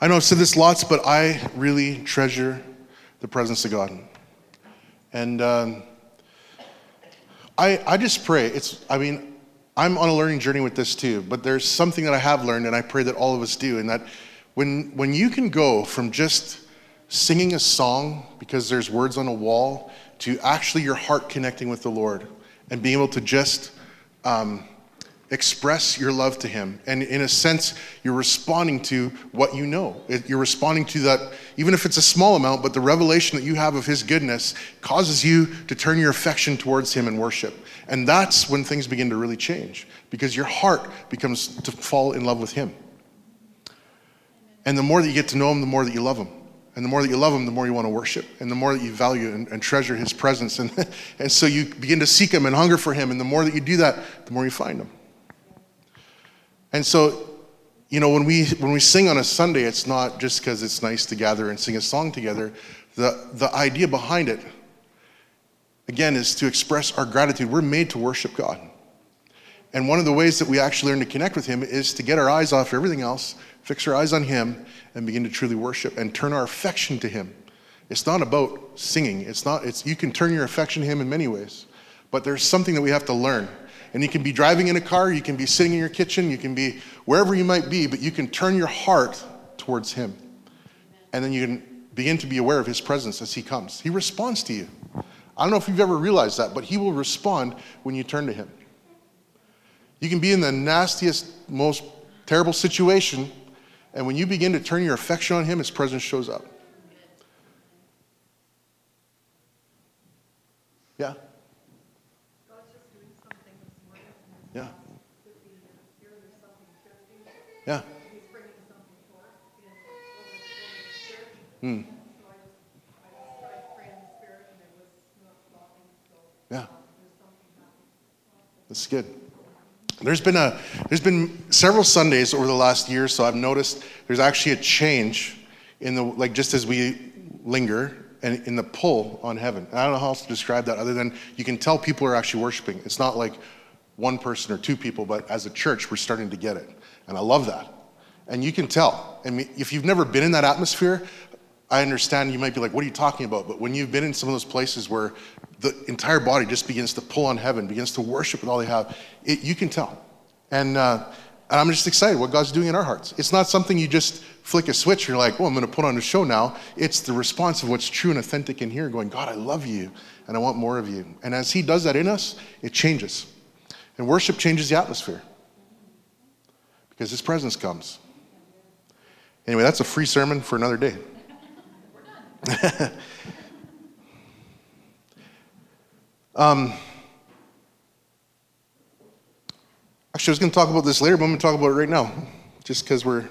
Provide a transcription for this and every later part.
I know I've said this lots, but I really treasure the presence of God. And I just pray. I'm on a learning journey with this too, but there's something that I have learned, and I pray that all of us do, and that when you can go from just singing a song because there's words on a wall to actually your heart connecting with the Lord and being able to just express your love to him. And in a sense, you're responding to what you know. You're responding to that, even if it's a small amount, but the revelation that you have of his goodness causes you to turn your affection towards him in worship. And that's when things begin to really change, because your heart becomes to fall in love with him. And the more that you get to know him, the more that you love him. And the more that you love him, the more you want to worship. And the more that you value and treasure his presence. And so you begin to seek him and hunger for him. And the more that you do that, the more you find him. And so, when we sing on a Sunday, it's not just because it's nice to gather and sing a song together. The idea behind it, again, is to express our gratitude. We're made to worship God. And one of the ways that we actually learn to connect with him is to get our eyes off everything else, fix our eyes on him, and begin to truly worship and turn our affection to him. It's not about singing. You can turn your affection to him in many ways, but there's something that we have to learn. And you can be driving in a car, you can be sitting in your kitchen, you can be wherever you might be, but you can turn your heart towards him. And then you can begin to be aware of his presence as he comes. He responds to you. I don't know if you've ever realized that, but he will respond when you turn to him. You can be in the nastiest, most terrible situation, and when you begin to turn your affection on him, his presence shows up. Yeah? Yeah. Yeah. Yeah. That's good. There's been several Sundays over the last year, so I've noticed there's actually a change in just as we linger and in the pull on heaven. And I don't know how else to describe that other than you can tell people are actually worshiping. It's not like one person or two people, but as a church, we're starting to get it. And I love that. And you can tell. I mean, if you've never been in that atmosphere, I understand you might be like, what are you talking about? But when you've been in some of those places where the entire body just begins to pull on heaven, begins to worship with all they have, you can tell. And I'm just excited what God's doing in our hearts. It's not something you just flick a switch, you're like, I'm going to put on a show now. It's the response of what's true and authentic in here, going, God, I love you, and I want more of you. And as he does that in us, it changes. And worship changes the atmosphere because his presence comes. Anyway, that's a free sermon for another day. Actually, I was going to talk about this later, but I'm going to talk about it right now, just because we're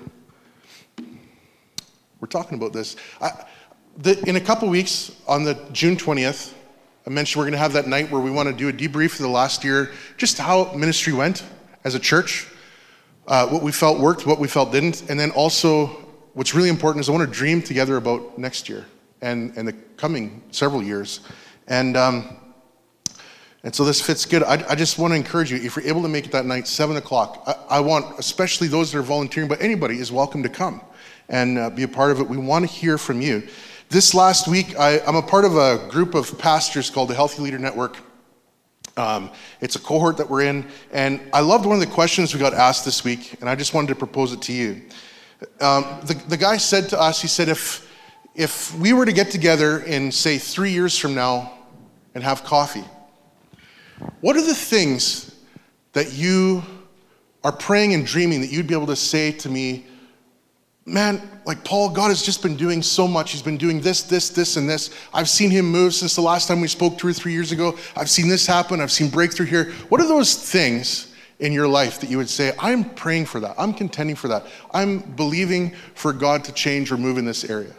talking about this. In a couple weeks, on the June 20th, I mentioned we're going to have that night where we want to do a debrief of the last year, just how ministry went as a church, what we felt worked, what we felt didn't, and then also what's really important is I want to dream together about next year and the coming several years. And so this fits good. I just want to encourage you, if you're able to make it that night, 7 o'clock, I want, especially those that are volunteering, but anybody is welcome to come and be a part of it. We want to hear from you. This last week, I'm a part of a group of pastors called the Healthy Leader Network. It's a cohort that we're in, and I loved one of the questions we got asked this week, and I just wanted to propose it to you. The guy said to us, he said, if we were to get together in, say, 3 years from now and have coffee, what are the things that you are praying and dreaming that you'd be able to say to me, man, like Paul, God has just been doing so much. He's been doing this, and this. I've seen him move since the last time we spoke 2 or 3 years ago. I've seen this happen. I've seen breakthrough here. What are those things in your life that you would say, I'm praying for that. I'm contending for that. I'm believing for God to change or move in this area?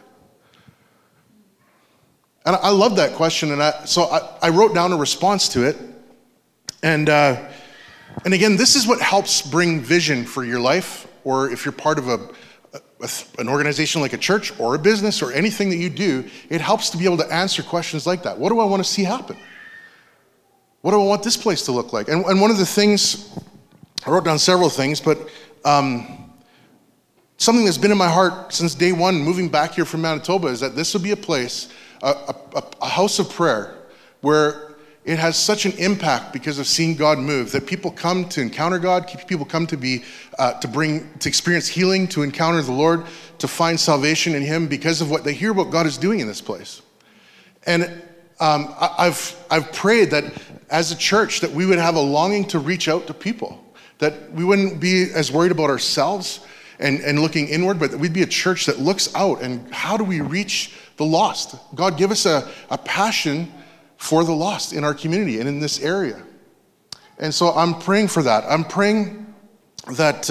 And I love that question. And so I wrote down a response to it. And again, this is what helps bring vision for your life, or if you're part of an organization like a church or a business or anything that you do, it helps to be able to answer questions like that. What do I want to see happen? What do I want this place to look like? And one of the things, I wrote down several things, but something that's been in my heart since day one, moving back here from Manitoba, is that this will be a place, a house of prayer, where it has such an impact because of seeing God move, that people come to encounter God, people come to experience healing, to encounter the Lord, to find salvation in Him because of what they hear what God is doing in this place. And I've prayed that as a church that we would have a longing to reach out to people, that we wouldn't be as worried about ourselves and looking inward, but that we'd be a church that looks out and how do we reach the lost? God, give us a passion for the lost in our community and in this area. And so I'm praying for that. I'm praying that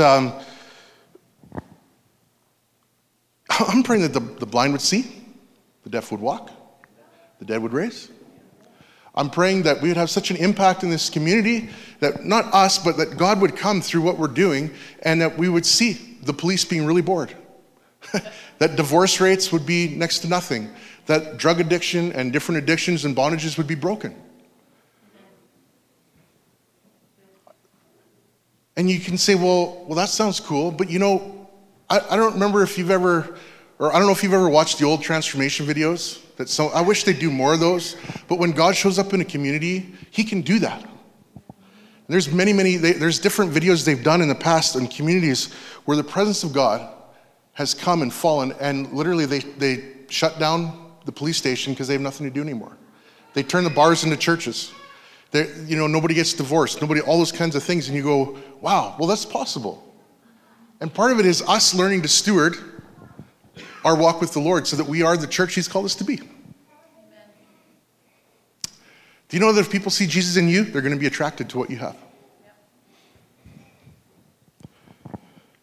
the blind would see, the deaf would walk, the dead would raise. I'm praying that we would have such an impact in this community that not us, but that God would come through what we're doing and that we would see the police being really bored. That divorce rates would be next to nothing. That drug addiction and different addictions and bondages would be broken. And you can say, well, that sounds cool, but I don't remember if you've ever, or I don't know if you've ever watched the old transformation videos. I wish they'd do more of those, but when God shows up in a community, He can do that. And there's there's different videos they've done in the past in communities where the presence of God has come and fallen, and literally they shut down the police station because they have nothing to do anymore. They turn the bars into churches. Nobody gets divorced, all those kinds of things, and you go, wow, well, that's possible. And part of it is us learning to steward our walk with the Lord so that we are the church He's called us to be. Amen. Do you know that if people see Jesus in you, they're going to be attracted to what you have? Yep.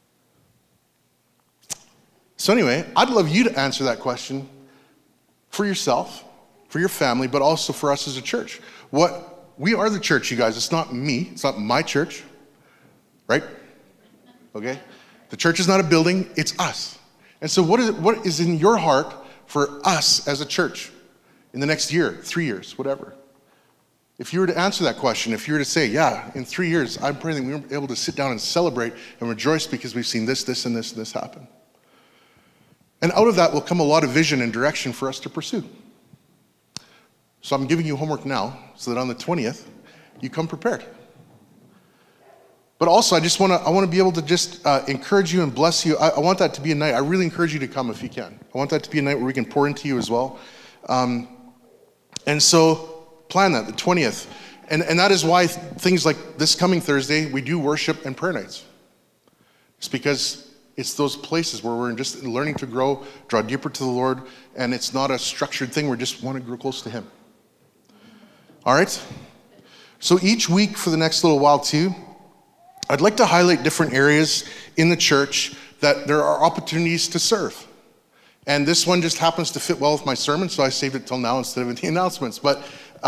So anyway, I'd love you to answer that question for yourself, for your family, but also for us as a church. We are the church, you guys. It's not me. It's not my church, right? Okay? The church is not a building. It's us. And so what is in your heart for us as a church in the next year, 3 years, whatever? If you were to answer that question, if you were to say, yeah, in 3 years, I'm praying that we're able to sit down and celebrate and rejoice because we've seen this, and this happen. And out of that will come a lot of vision and direction for us to pursue. So I'm giving you homework now so that on the 20th, you come prepared. But also, I want to be able to just encourage you and bless you. I want that to be a night. I really encourage you to come if you can. I want that to be a night where we can pour into you as well. And so plan that, the 20th. And that is why things like this coming Thursday, we do worship and prayer nights. It's because it's those places where we're just learning to grow, draw deeper to the Lord, and it's not a structured thing. We just want to grow close to Him. All right? So each week for the next little while too, I'd like to highlight different areas in the church that there are opportunities to serve. And this one just happens to fit well with my sermon, so I saved it till now instead of in the announcements. But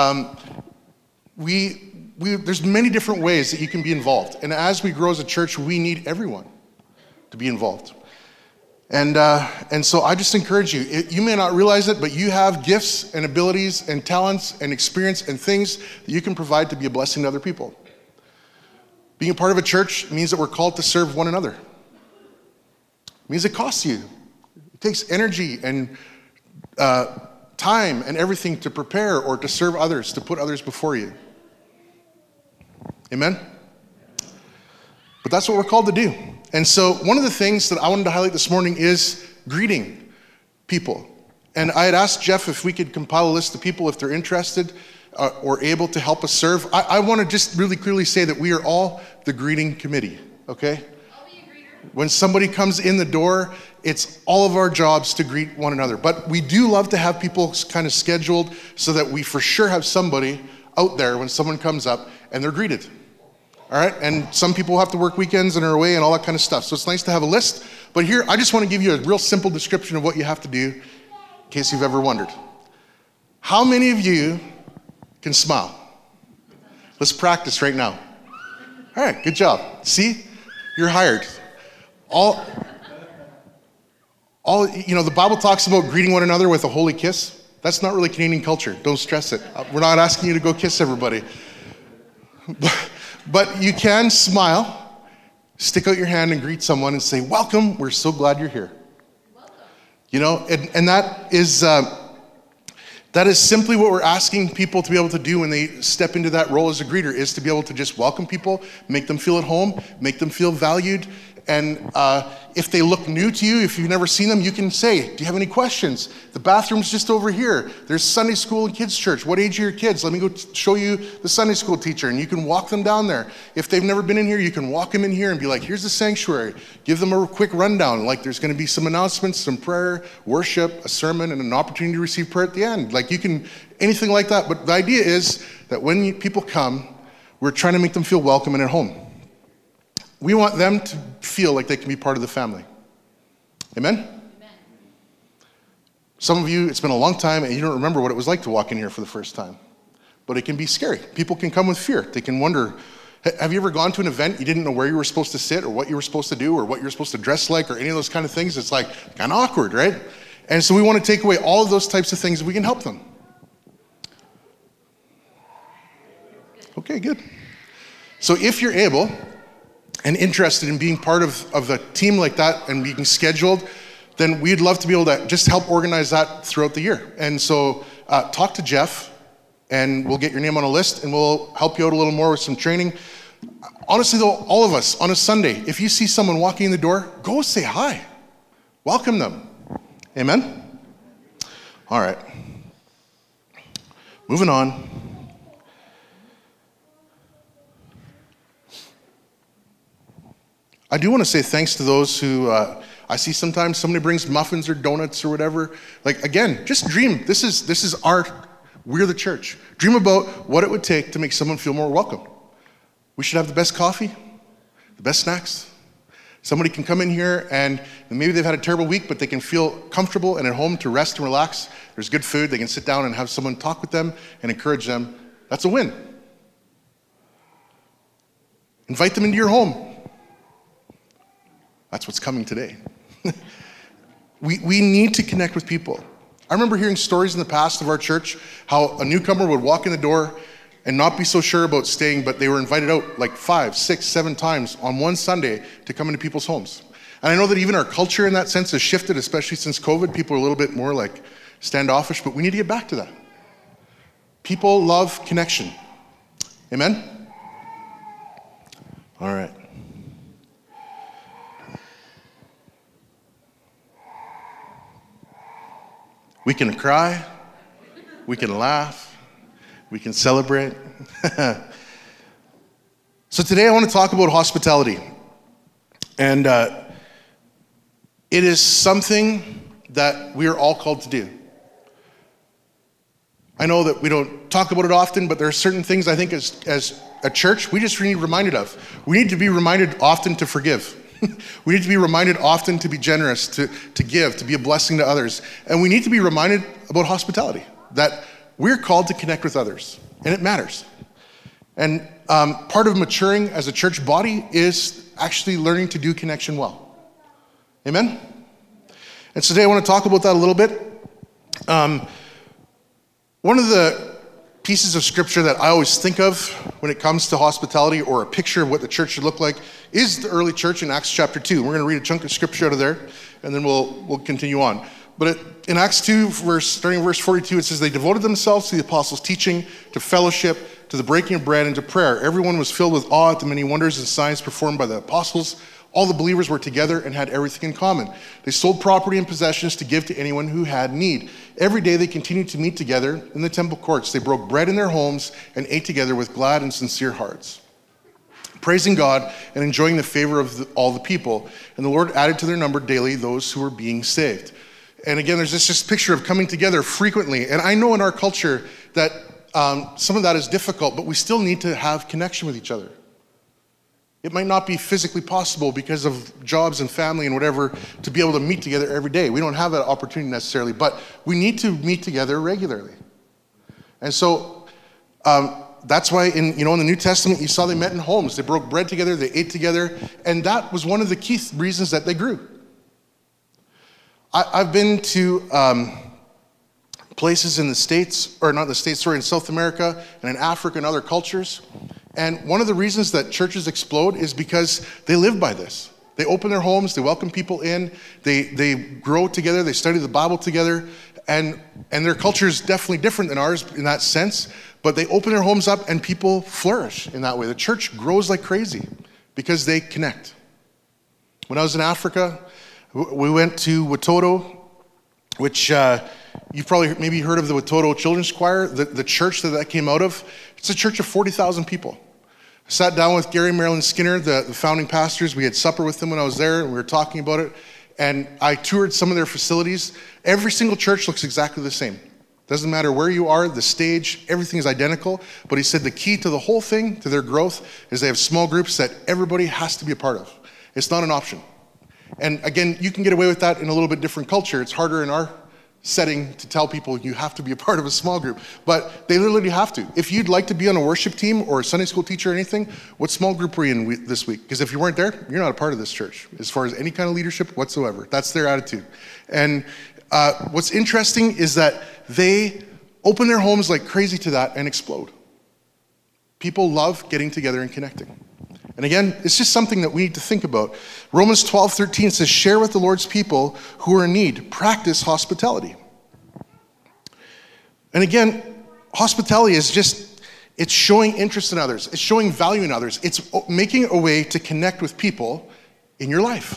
there's many different ways that you can be involved. And as we grow as a church, we need everyone to be involved. And so I just encourage you, you may not realize it, but you have gifts and abilities and talents and experience and things that you can provide to be a blessing to other people. Being a part of a church means that we're called to serve one another. It means it costs you. It takes energy and time and everything to prepare or to serve others, to put others before you. Amen? But that's what we're called to do. And so one of the things that I wanted to highlight this morning is greeting people. And I had asked Jeff if we could compile a list of people if they're interested or able to help us serve. I want to just really clearly say that we are all the greeting committee, okay? I'll be a greeter. When somebody comes in the door, it's all of our jobs to greet one another. But we do love to have people kind of scheduled so that we for sure have somebody out there when someone comes up and they're greeted. All right, and some people have to work weekends and are away and all that kind of stuff. So it's nice to have a list. But here, I just want to give you a real simple description of what you have to do in case you've ever wondered. How many of you can smile? Let's practice right now. All right, good job. See, you're hired. All the Bible talks about greeting one another with a holy kiss. That's not really Canadian culture. Don't stress it. We're not asking you to go kiss everybody. But you can smile. stick out your hand and greet someone and say, welcome, we're so glad you're here. Welcome. You know, and that is simply what we're asking people to be able to do when they step into that role as a greeter, is to be able to just welcome people, make them feel at home, make them feel valued. And if they look new to you, if you've never seen them, you can say, do you have any questions? The bathroom's just over here. There's Sunday school and kids church. What age are your kids? Let me go show you the Sunday school teacher, and you can walk them down there. If they've never been in here, you can walk them in here and be like, here's the sanctuary. Give them a quick rundown. Like, there's going to be some announcements, some prayer, worship, a sermon, and an opportunity to receive prayer at the end. Like, you can, anything like that. But the idea is that when people come, we're trying to make them feel welcome and at home. We want them to feel like they can be part of the family. Amen? Amen? Some of you, it's been a long time and you don't remember what it was like to walk in here for the first time. But it can be scary. People can come with fear. They can wonder, have you ever gone to an event you didn't know where you were supposed to sit or what you were supposed to do or what you were supposed to dress like or any of those kind of things? It's like kind of awkward, right? And so we want to take away all of those types of things if we can help them. Okay, good. So if you're able and interested in being part of a team like that and being scheduled, then we'd love to be able to just help organize that throughout the year. And so talk to Jeff, and we'll get your name on a list, and we'll help you out a little more with some training. Honestly, though, all of us, on a Sunday, if you see someone walking in the door, go say hi. Welcome them. Amen? All right. Moving on. I do want to say thanks to those who, I see sometimes somebody brings muffins or donuts or whatever. Like, again, just dream. This is we're the church. Dream about what it would take to make someone feel more welcome. We should have the best coffee, the best snacks. Somebody can come in here and maybe they've had a terrible week, but they can feel comfortable and at home to rest and relax. There's good food. They can sit down and have someone talk with them and encourage them. That's a win. Invite them into your home. That's what's coming today. We need to connect with people. I remember hearing stories in the past of our church, how a newcomer would walk in the door and not be so sure about staying, but they were invited out like 5, 6, 7 times on one Sunday to come into people's homes. And I know that even our culture in that sense has shifted, especially since COVID. People are a little bit more like standoffish, but we need to get back to that. People love connection. Amen? All right. We can cry, we can laugh, we can celebrate. So today I want to talk about hospitality. And it is something that we are all called to do. I know that we don't talk about it often, but there are certain things I think as a church, we just need reminded of. We need to be reminded often to forgive. We need to be reminded often to be generous, to give, to be a blessing to others. And we need to be reminded about hospitality, that we're called to connect with others, and it matters. And part of maturing as a church body is actually learning to do connection well. Amen? And so today I want to talk about that a little bit. One of the pieces of scripture that I always think of when it comes to hospitality, or a picture of what the church should look like, is the early church in Acts chapter 2. We're going to read a chunk of scripture out of there, and then we'll continue on. But in Acts 2, starting verse 42, it says, they devoted themselves to the apostles' teaching, to fellowship, to the breaking of bread, and to prayer. Everyone was filled with awe at the many wonders and signs performed by the apostles. All the believers were together and had everything in common. They sold property and possessions to give to anyone who had need. Every day they continued to meet together in the temple courts. They broke bread in their homes and ate together with glad and sincere hearts, praising God and enjoying the favor of all the people. And the Lord added to their number daily those who were being saved. And again, there's this picture of coming together frequently. And I know in our culture that some of that is difficult, but we still need to have connection with each other. It might not be physically possible because of jobs and family and whatever to be able to meet together every day. We don't have that opportunity necessarily, but we need to meet together regularly. And so that's why in the New Testament, you saw they met in homes. They broke bread together, they ate together, and that was one of the key reasons that they grew. I've been to places in the States, or not the States, sorry, in South America and in Africa and other cultures. And one of the reasons that churches explode is because they live by this. They open their homes, they welcome people in, they grow together, they study the Bible together, and their culture is definitely different than ours in that sense, but they open their homes up and people flourish in that way. The church grows like crazy because they connect. When I was in Africa, we went to Watoto, which you've probably maybe heard of the Watoto Children's Choir, the church that came out of. It's a church of 40,000 people. I sat down with Gary and Marilyn Skinner, the founding pastors. We had supper with them when I was there, and we were talking about it. And I toured some of their facilities. Every single church looks exactly the same. Doesn't matter where you are, the stage, everything is identical. But he said the key to the whole thing, to their growth, is they have small groups that everybody has to be a part of. It's not an option. And again, you can get away with that in a little bit different culture. It's harder in our setting to tell people you have to be a part of a small group, but they literally have to. If you'd like to be on a worship team or a Sunday school teacher or anything, what small group were you in this week? Because if you weren't there, you're not a part of this church as far as any kind of leadership whatsoever. That's their attitude. And what's interesting is that they open their homes like crazy to that and explode. People love getting together and connecting. And again, it's just something that we need to think about. Romans 12:13 says, share with the Lord's people who are in need. Practice hospitality. And again, hospitality is just, it's showing interest in others. It's showing value in others. It's making a way to connect with people in your life.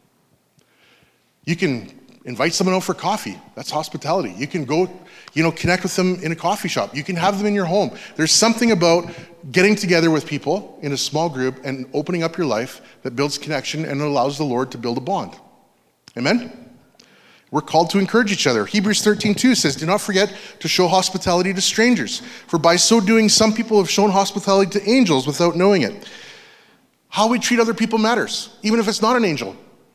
You can invite someone out for coffee. That's hospitality. You can go, connect with them in a coffee shop. You can have them in your home. There's something about getting together with people in a small group and opening up your life that builds connection and allows the Lord to build a bond. Amen? We're called to encourage each other. Hebrews 13:2 says, do not forget to show hospitality to strangers, for by so doing, some people have shown hospitality to angels without knowing it. How we treat other people matters, even if it's not an angel.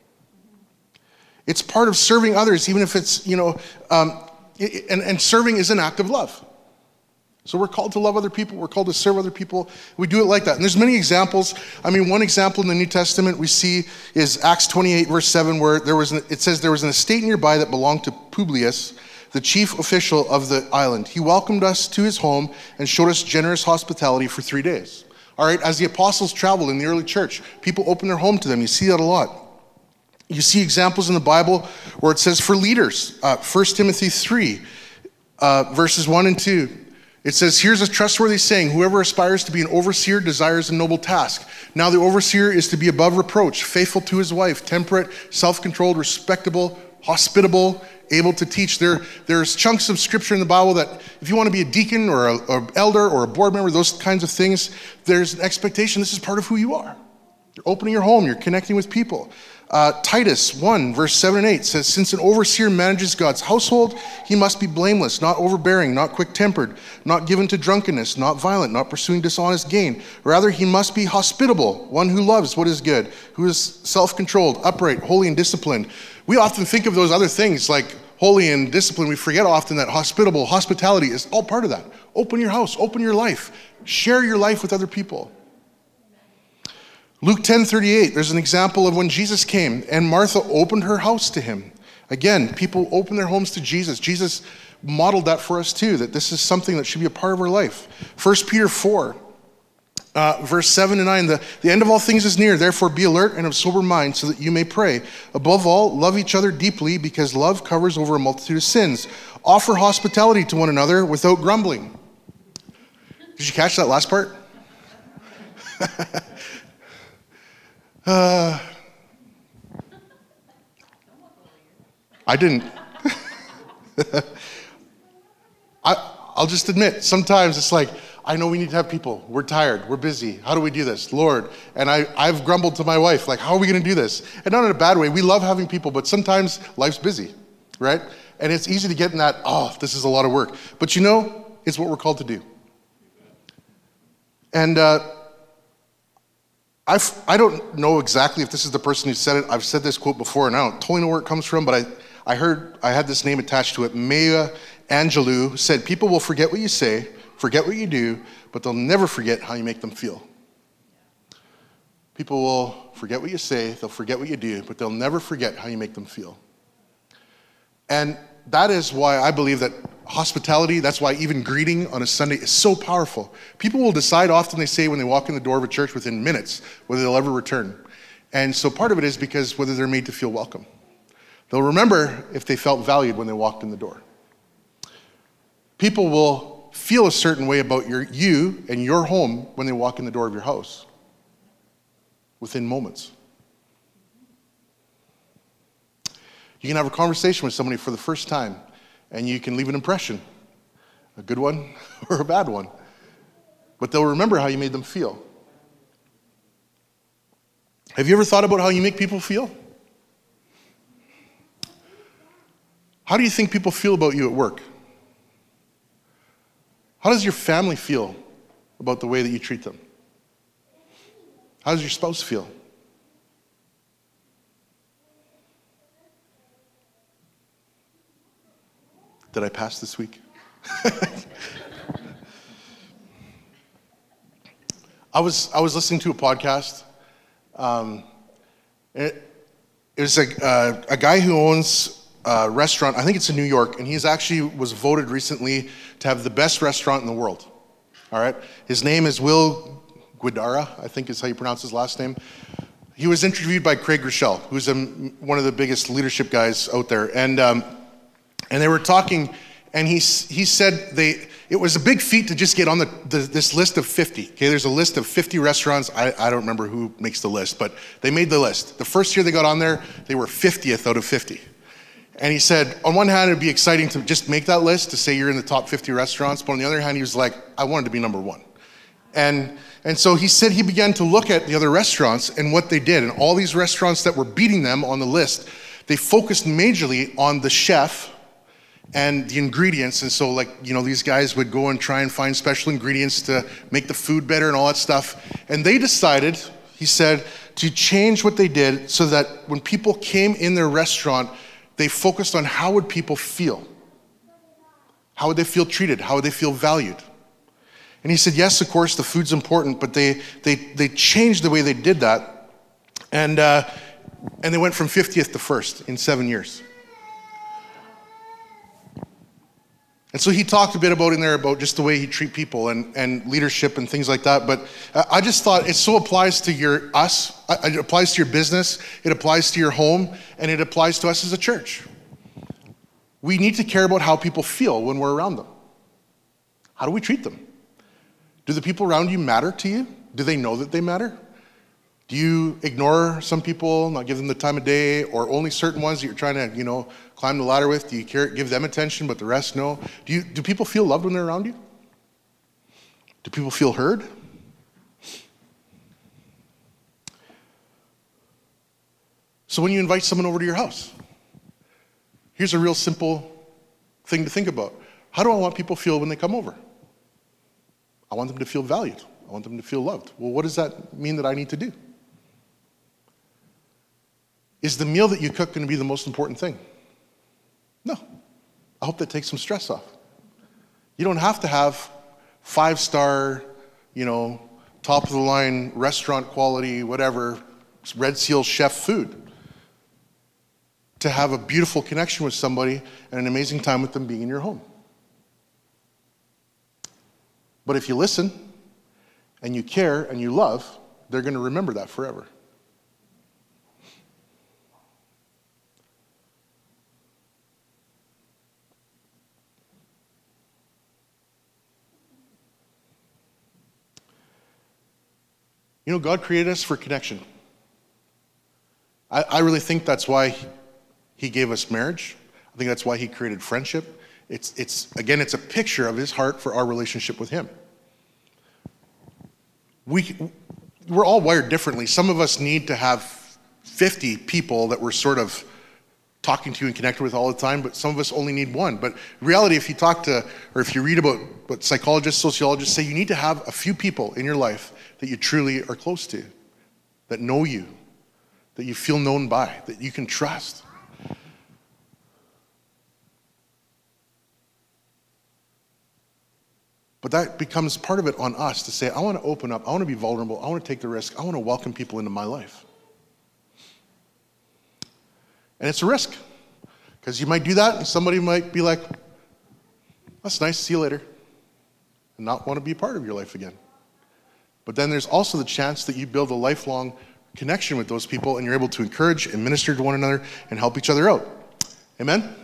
It's part of serving others, even if it's, and serving is an act of love. So we're called to love other people. We're called to serve other people. We do it like that. And there's many examples. One example in the New Testament we see is Acts 28, verse 7, where it says there was an estate nearby that belonged to Publius, the chief official of the island. He welcomed us to his home and showed us generous hospitality for 3 days. All right, as the apostles traveled in the early church, people opened their home to them. You see that a lot. You see examples in the Bible where it says for leaders, 1 Timothy 3, verses 1 and 2. It says, here's a trustworthy saying, whoever aspires to be an overseer desires a noble task. Now the overseer is to be above reproach, faithful to his wife, temperate, self-controlled, respectable, hospitable, able to teach. There's chunks of scripture in the Bible that if you want to be a deacon or an elder or a board member, those kinds of things, there's an expectation this is part of who you are. You're opening your home, you're connecting with people. Titus 1, verse 7 and 8 says, since an overseer manages God's household, he must be blameless, not overbearing, not quick-tempered, not given to drunkenness, not violent, not pursuing dishonest gain. Rather, he must be hospitable, one who loves what is good, who is self-controlled, upright, holy, and disciplined. We often think of those other things like holy and disciplined. We forget often that hospitality is all part of that. Open your house, open your life, share your life with other people. Luke 10:38, there's an example of when Jesus came and Martha opened her house to him. Again, people open their homes to Jesus. Jesus modeled that for us too, that this is something that should be a part of our life. 1 Peter 4, verse 7 and 9, the end of all things is near. Therefore be alert and of sober mind so that you may pray. Above all, love each other deeply because love covers over a multitude of sins. Offer hospitality to one another without grumbling. Did you catch that last part? I didn't. I'll just admit, sometimes it's like, I know we need to have people. We're tired. We're busy. How do we do this? Lord. And I've grumbled to my wife, like, how are we going to do this? And not in a bad way. We love having people, but sometimes life's busy, right? And it's easy to get in that, this is a lot of work. But it's what we're called to do. And I don't know exactly if this is the person who said it. I've said this quote before, and I don't totally know where it comes from, but I heard I had this name attached to it. Maya Angelou said, people will forget what you say, forget what you do, but they'll never forget how you make them feel. People will forget what you say, they'll forget what you do, but they'll never forget how you make them feel. And that is why I believe that hospitality, that's why even greeting on a Sunday is so powerful. People will decide often, they say, when they walk in the door of a church within minutes, whether they'll ever return. And so part of it is because whether they're made to feel welcome. They'll remember if they felt valued when they walked in the door. People will feel a certain way about you and your home when they walk in the door of your house within moments. You can have a conversation with somebody for the first time, and you can leave an impression, a good one or a bad one. But they'll remember how you made them feel. Have you ever thought about how you make people feel? How do you think people feel about you at work? How does your family feel about the way that you treat them? How does your spouse feel? Did I pass this week? I was listening to a podcast. It was a guy who owns a restaurant. I think it's in New York, and he's actually was voted recently to have the best restaurant in the world. All right, his name is Will Guidara, I think is how you pronounce his last name. He was interviewed by Craig Rochelle, who's one of the biggest leadership guys out there, and they were talking, and he said it was a big feat to just get on this list of 50. Okay, there's a list of 50 restaurants. I don't remember who makes the list, but they made the list. The first year they got on there, they were 50th out of 50. And he said, on one hand, it'd be exciting to just make that list, to say you're in the top 50 restaurants, but on the other hand, he was like, I wanted to be number one. And so he said he began to look at the other restaurants and what they did, and all these restaurants that were beating them on the list, they focused majorly on the chef and the ingredients. And so these guys would go and try and find special ingredients to make the food better and all that stuff. And they decided, he said, to change what they did so that when people came in their restaurant, they focused on how would people feel? How would they feel treated? How would they feel valued? And he said, yes, of course, the food's important, but they changed the way they did that. And they went from 50th to 1st in 7 years. And so he talked a bit about just the way he treat people and leadership and things like that. But I just thought it so applies to it applies to your business, it applies to your home, and it applies to us as a church. We need to care about how people feel when we're around them. How do we treat them? Do the people around you matter to you? Do they know that they matter? Do you ignore some people, not give them the time of day, or only certain ones that you're trying to, climb the ladder with? Do you give them attention, but the rest no? Do people feel loved when they're around you? Do people feel heard? So when you invite someone over to your house, here's a real simple thing to think about. How do I want people to feel when they come over? I want them to feel valued. I want them to feel loved. Well, what does that mean that I need to do? Is the meal that you cook going to be the most important thing? No. I hope that takes some stress off. You don't have to have 5-star, top of the line, restaurant quality, whatever, Red Seal chef food to have a beautiful connection with somebody and an amazing time with them being in your home. But if you listen and you care and you love, they're going to remember that forever. God created us for connection. I really think that's why he gave us marriage. I think that's why he created friendship. It's a picture of his heart for our relationship with him. We're all wired differently. Some of us need to have 50 people that we're sort of talking to and connected with all the time, but some of us only need one. But in reality, if you talk to, or if you read about what psychologists, sociologists say, you need to have a few people in your life that you truly are close to, that know you, that you feel known by, that you can trust. But that becomes part of it on us to say, I want to open up, I want to be vulnerable, I want to take the risk, I want to welcome people into my life. And it's a risk, because you might do that and somebody might be like, That's nice, see you later, and not want to be a part of your life again. But then there's also the chance that you build a lifelong connection with those people and you're able to encourage and minister to one another and help each other out. Amen?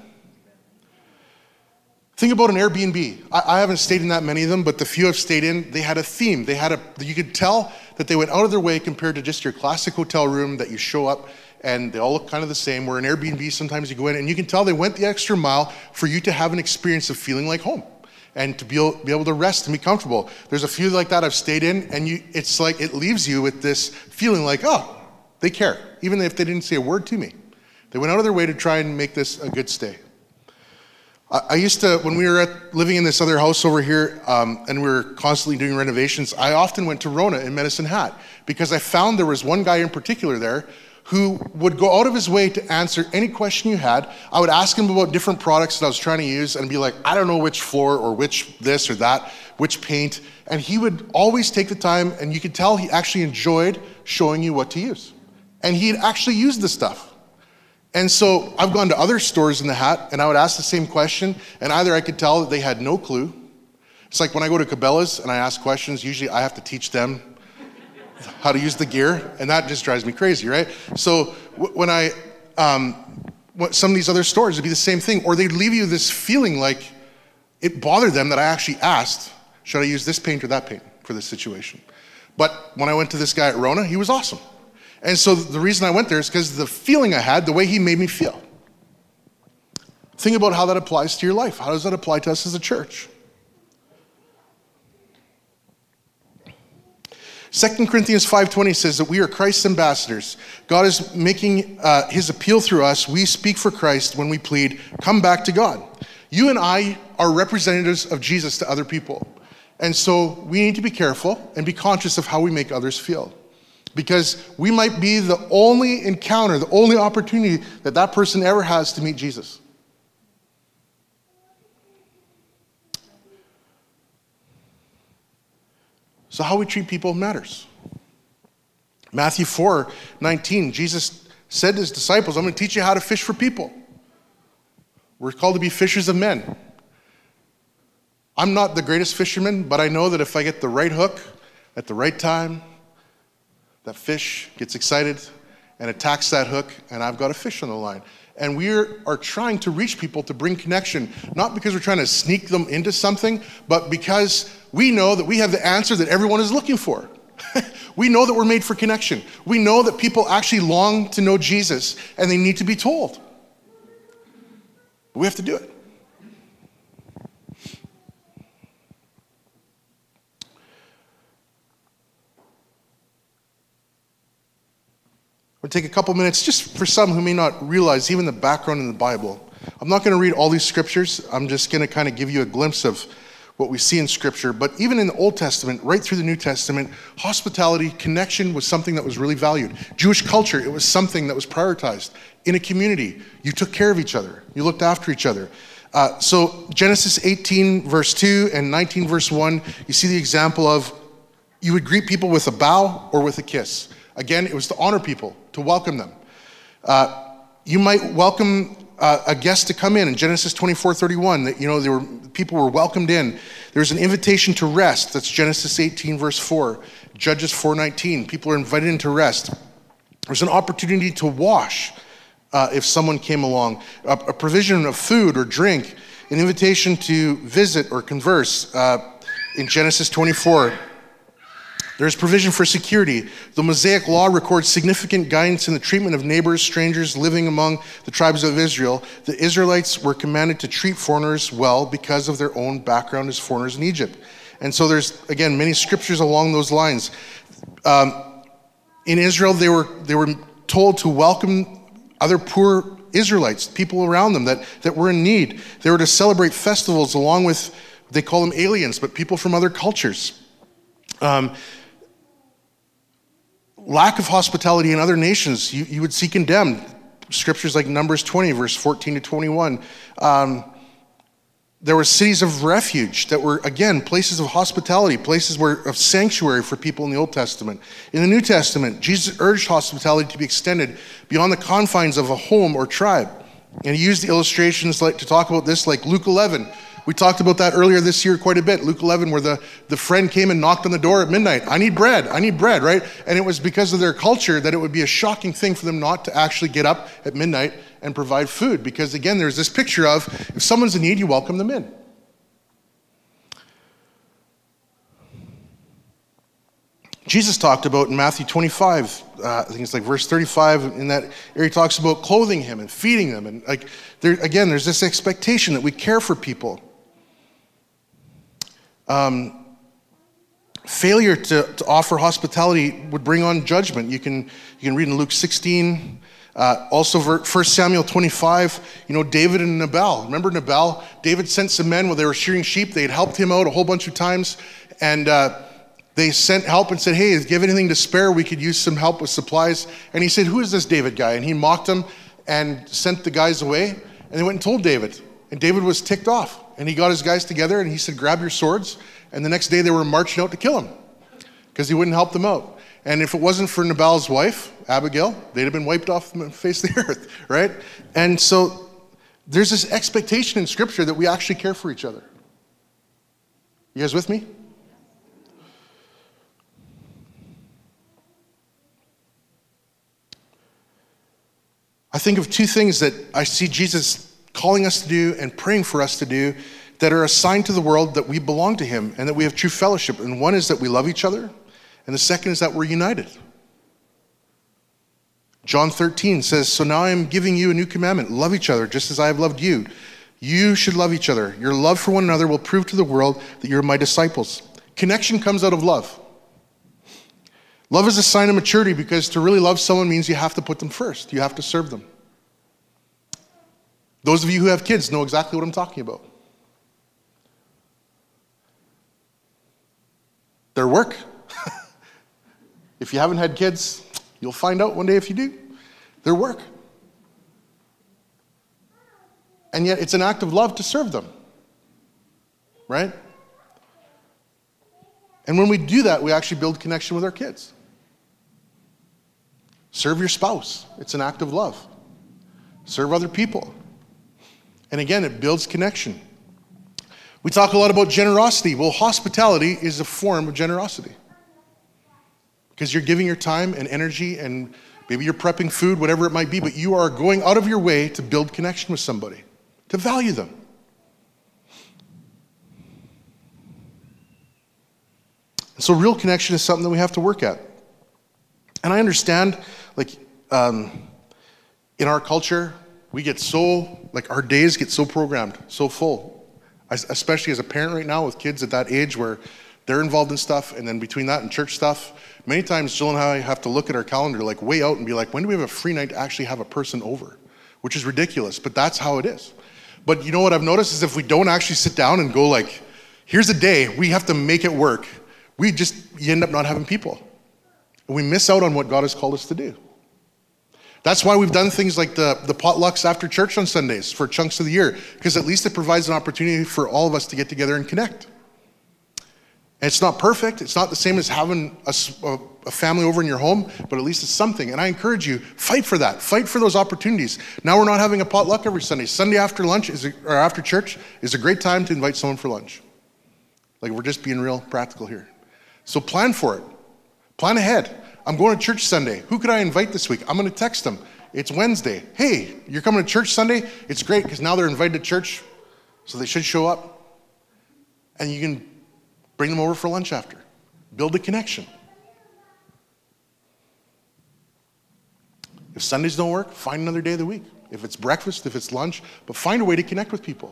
Think about an Airbnb. I haven't stayed in that many of them, but the few I've stayed in, they had a theme. You could tell that they went out of their way compared to just your classic hotel room that you show up and they all look kind of the same. Where an Airbnb, sometimes you go in and you can tell they went the extra mile for you to have an experience of feeling like home and to be able to rest and be comfortable. There's a few like that I've stayed in, and it's like it leaves you with this feeling like, oh, they care, even if they didn't say a word to me. They went out of their way to try and make this a good stay. I used to, when we were living in this other house over here, and we were constantly doing renovations, I often went to Rona in Medicine Hat because I found there was one guy in particular there who would go out of his way to answer any question you had. I would ask him about different products that I was trying to use and be like, I don't know which floor or which this or that, which paint. And he would always take the time, and you could tell he actually enjoyed showing you what to use. And he'd actually used the stuff. And so I've gone to other stores in the Hat, and I would ask the same question, and either I could tell that they had no clue. It's like when I go to Cabela's and I ask questions, usually I have to teach them how to use the gear, and that just drives me crazy, right? So when some of these other stores, it'd be the same thing, or they'd leave you this feeling like it bothered them that I actually asked, should I use this paint or that paint for this situation? But when I went to this guy at Rona, he was awesome. And so the reason I went there is because the feeling I had, the way he made me feel. Think about how that applies to your life. How does that apply to us as a church? 2 Corinthians 5:20 says that we are Christ's ambassadors. God is making his appeal through us. We speak for Christ when we plead, come back to God. You and I are representatives of Jesus to other people. And so we need to be careful and be conscious of how we make others feel. Because we might be the only encounter, the only opportunity that that person ever has to meet Jesus. So how we treat people matters. Matthew 4:19, Jesus said to his disciples, I'm going to teach you how to fish for people. We're called to be fishers of men. I'm not the greatest fisherman, but I know that if I get the right hook at the right time, that fish gets excited and attacks that hook, and I've got a fish on the line. And we are trying to reach people to bring connection, not because we're trying to sneak them into something, but because we know that we have the answer that everyone is looking for. We know that we're made for connection. We know that people actually long to know Jesus, and they need to be told. But we have to do it. We'll take a couple minutes just for some who may not realize even the background in the Bible. I'm not going to read all these scriptures. I'm just going to kind of give you a glimpse of what we see in Scripture. But even in the Old Testament, right through the New Testament, hospitality, connection was something that was really valued. Jewish culture, it was something that was prioritized. In a community, you took care of each other. You looked after each other. So Genesis 18 verse 2 and 19 verse 1, you see the example of you would greet people with a bow or with a kiss. Again, it was to honor people, to welcome them. You might welcome a guest to come in Genesis 24:31, that people were welcomed in. There's an invitation to rest. That's Genesis 18 verse 4. Judges 4:19. People are invited into rest. There's an opportunity to wash if someone came along. A provision of food or drink. An invitation to visit or converse in Genesis 24. There's provision for security. The Mosaic Law records significant guidance in the treatment of neighbors, strangers living among the tribes of Israel. The Israelites were commanded to treat foreigners well because of their own background as foreigners in Egypt. And so there's, again, many scriptures along those lines. In Israel, they were told to welcome other poor Israelites, people around them that were in need. They were to celebrate festivals along with, they call them aliens, but people from other cultures. Lack of hospitality in other nations, you would see condemned. Scriptures like Numbers 20, verse 14 to 21. There were cities of refuge that were, again, places of hospitality, places of sanctuary for people in the Old Testament. In the New Testament, Jesus urged hospitality to be extended beyond the confines of a home or tribe. And he used the illustrations to talk about this, like Luke 11, We talked about that earlier this year quite a bit. Luke 11, where the friend came and knocked on the door at midnight. I need bread, right? And it was because of their culture that it would be a shocking thing for them not to actually get up at midnight and provide food. Because again, there's this picture of if someone's in need, you welcome them in. Jesus talked about in Matthew 25, I think it's like verse 35, in that area he talks about clothing him and feeding them. And like, there's this expectation that we care for people. Failure to offer hospitality would bring on judgment. You can read in Luke 16, also 1 Samuel 25, David and Nabal. Remember Nabal? David sent some men when they were shearing sheep. They had helped him out a whole bunch of times. And they sent help and said, hey, if you have anything to spare, we could use some help with supplies. And he said, who is this David guy? And he mocked him and sent the guys away. And they went and told David. And David was ticked off. And he got his guys together and he said, grab your swords. And the next day they were marching out to kill him because he wouldn't help them out. And if it wasn't for Nabal's wife, Abigail, they'd have been wiped off the face of the earth, right? And so there's this expectation in Scripture that we actually care for each other. You guys with me? I think of two things that I see Jesus calling us to do and praying for us to do that are a sign to the world that we belong to him and that we have true fellowship. And one is that we love each other, and the second is that we're united. John 13 says, so now I am giving you a new commandment. Love each other just as I have loved you. You should love each other. Your love for one another will prove to the world that you're my disciples. Connection comes out of love. Love is a sign of maturity because to really love someone means you have to put them first. You have to serve them. Those of you who have kids know exactly what I'm talking about. Their work. If you haven't had kids, you'll find out one day if you do. Their work. And yet it's an act of love to serve them. Right? And when we do that, we actually build connection with our kids. Serve your spouse. It's an act of love. Serve other people. And again, it builds connection. We talk a lot about generosity. Well, hospitality is a form of generosity. Because you're giving your time and energy and maybe you're prepping food, whatever it might be, but you are going out of your way to build connection with somebody, to value them. And so real connection is something that we have to work at. And I understand, in our culture, we get our days get so programmed, so full. Especially as a parent right now with kids at that age where they're involved in stuff, and then between that and church stuff, many times Jill and I have to look at our calendar way out and be like, when do we have a free night to actually have a person over? Which is ridiculous, but that's how it is. But you know what I've noticed is if we don't actually sit down and go here's a day, we have to make it work, you end up not having people. And we miss out on what God has called us to do. That's why we've done things like the potlucks after church on Sundays for chunks of the year, because at least it provides an opportunity for all of us to get together and connect. And it's not perfect. It's not the same as having a family over in your home, but at least it's something. And I encourage you, fight for that. Fight for those opportunities. Now we're not having a potluck every Sunday. Sunday after lunch or after church is a great time to invite someone for lunch. We're just being real practical here. So plan for it. Plan ahead. I'm going to church Sunday. Who could I invite this week? I'm going to text them. It's Wednesday. Hey, you're coming to church Sunday? It's great because now they're invited to church, so they should show up. And you can bring them over for lunch after. Build a connection. If Sundays don't work, find another day of the week. If it's breakfast, if it's lunch, but find a way to connect with people.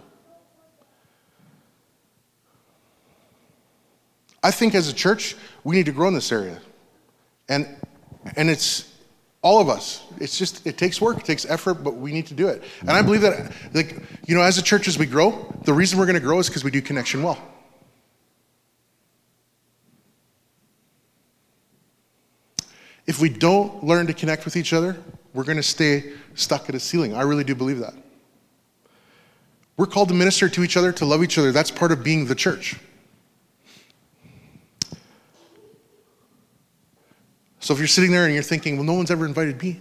I think as a church, we need to grow in this area. And it's all of us. It takes work, it takes effort, but we need to do it. And I believe that, as a church, as we grow, the reason we're going to grow is because we do connection well. If we don't learn to connect with each other, we're going to stay stuck at a ceiling. I really do believe that. We're called to minister to each other, to love each other. That's part of being the church. So if you're sitting there and you're thinking, well, no one's ever invited me,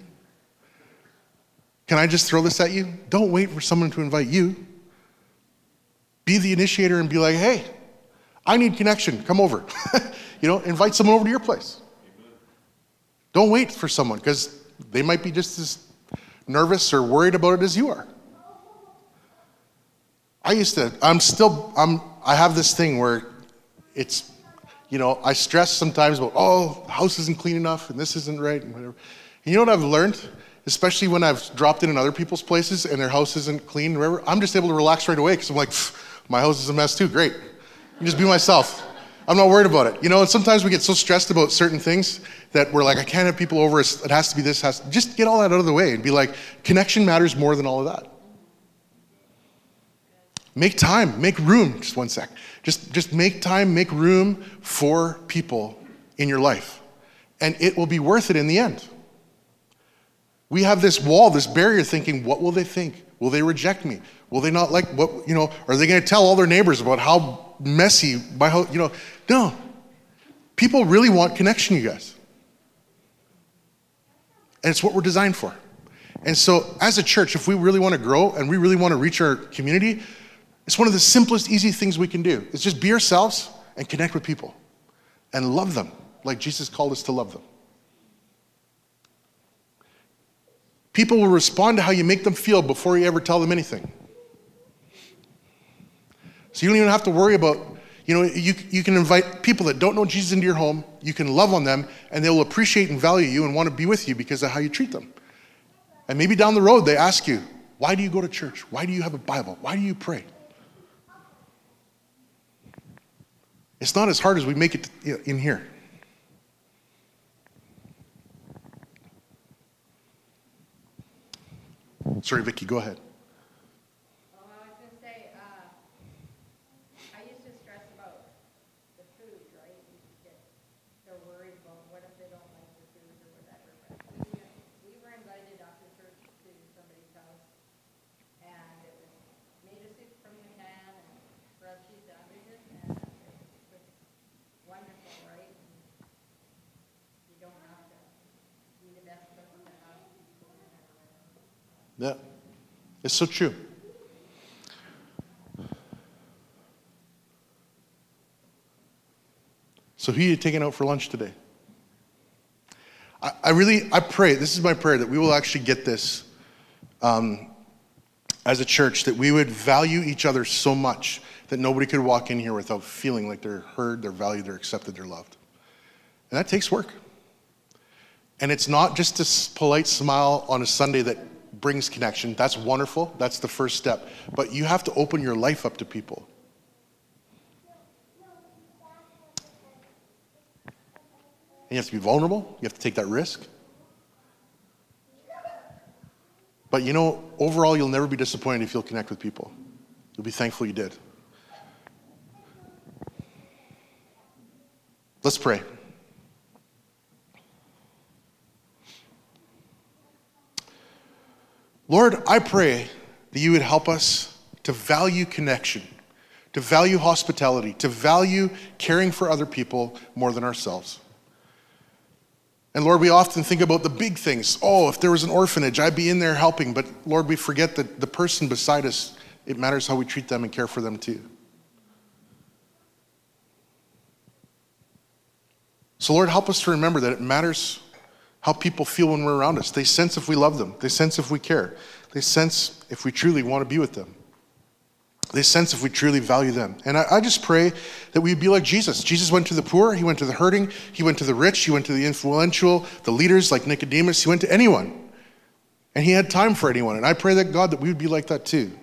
can I just throw this at you? Don't wait for someone to invite you. Be the initiator and be like, hey, I need connection. Come over. Invite someone over to your place. Don't wait for someone because they might be just as nervous or worried about it as you are. I have this thing where it's, I stress sometimes about, the house isn't clean enough and this isn't right and whatever. And you know what I've learned? Especially when I've dropped in other people's places and their house isn't clean, whatever, I'm just able to relax right away because I'm like, my house is a mess too, great. You just be myself. I'm not worried about it. And sometimes we get so stressed about certain things that we're like, I can't have people over, it has to be this, just get all that out of the way and be like, connection matters more than all of that. Make time, make room, just one sec. Just make time, make room for people in your life. And it will be worth it in the end. We have this wall, this barrier thinking, what will they think? Will they reject me? Will they not like what, are they going to tell all their neighbors about how messy my house, No. People really want connection, you guys. And it's what we're designed for. And so as a church, if we really want to grow and we really want to reach our community, it's one of the simplest, easy things we can do. It's just be ourselves and connect with people and love them like Jesus called us to love them. People will respond to how you make them feel before you ever tell them anything. So you don't even have to worry about, you can invite people that don't know Jesus into your home, you can love on them, and they will appreciate and value you and want to be with you because of how you treat them. And maybe down the road they ask you, why do you go to church? Why do you have a Bible? Why do you pray? It's not as hard as we make it in here. Sorry, Vicky, go ahead. Well, I was going to say, I used to stress about the food, right? You just get so worried about what if they don't like the food or whatever. But we were invited after church to somebody's house, and it was tomato soup from the can and grilled cheese sandwiches, and it was wonderful, right? And you don't have to be the best cook in the house. Yeah, it's so true. So who are you taking out for lunch today? I pray, this is my prayer, that we will actually get this as a church, that we would value each other so much that nobody could walk in here without feeling like they're heard, they're valued, they're accepted, they're loved. And that takes work. And it's not just a polite smile on a Sunday that brings connection. That's wonderful. That's the first step. But you have to open your life up to people. And you have to be vulnerable. You have to take that risk. But overall, you'll never be disappointed if you'll connect with people. You'll be thankful you did. Let's pray. Lord, I pray that you would help us to value connection, to value hospitality, to value caring for other people more than ourselves. And Lord, we often think about the big things. Oh, if there was an orphanage, I'd be in there helping. But Lord, we forget that the person beside us, it matters how we treat them and care for them too. So Lord, help us to remember that it matters how people feel when we're around us. They sense if we love them. They sense if we care. They sense if we truly want to be with them. They sense if we truly value them. And I just pray that we'd be like Jesus. Jesus went to the poor, he went to the hurting, he went to the rich, he went to the influential, the leaders like Nicodemus, he went to anyone. And he had time for anyone. And I pray that God, that we would be like that too.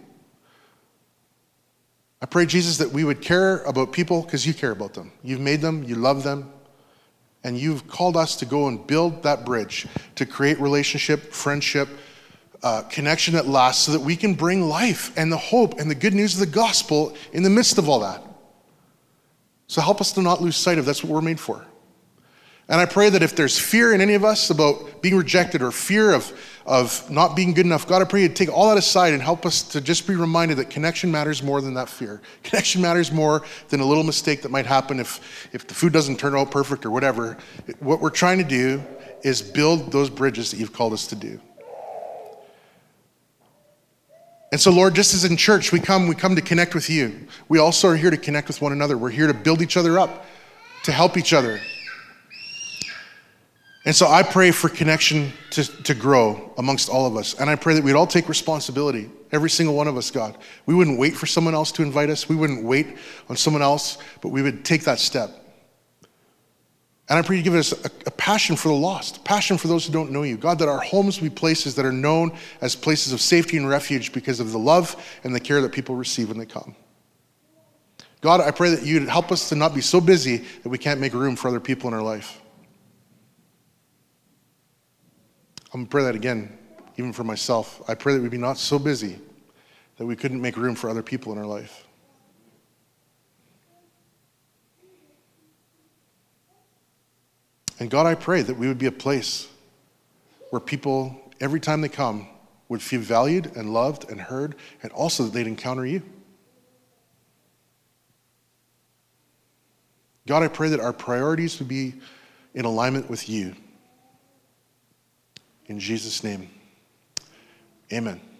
I pray, Jesus, that we would care about people because you care about them. You've made them, you love them. And you've called us to go and build that bridge, to create relationship, friendship, connection that lasts so that we can bring life and the hope and the good news of the gospel in the midst of all that. So help us to not lose sight of that's what we're made for. And I pray that if there's fear in any of us about being rejected or fear of not being good enough, God, I pray you'd take all that aside and help us to just be reminded that connection matters more than that fear. Connection matters more than a little mistake that might happen if the food doesn't turn out perfect or whatever. What we're trying to do is build those bridges that you've called us to do. And so, Lord, just as in church, we come to connect with you. We also are here to connect with one another. We're here to build each other up, to help each other. And so I pray for connection to grow amongst all of us. And I pray that we'd all take responsibility, every single one of us, God. We wouldn't wait for someone else to invite us. We wouldn't wait on someone else, but we would take that step. And I pray you give us a passion for the lost, a passion for those who don't know you. God, that our homes be places that are known as places of safety and refuge because of the love and the care that people receive when they come. God, I pray that you'd help us to not be so busy that we can't make room for other people in our life. I'm going to pray that again, even for myself. I pray that we'd be not so busy that we couldn't make room for other people in our life. And God, I pray that we would be a place where people, every time they come, would feel valued and loved and heard, and also that they'd encounter you. God, I pray that our priorities would be in alignment with you. In Jesus' name, amen.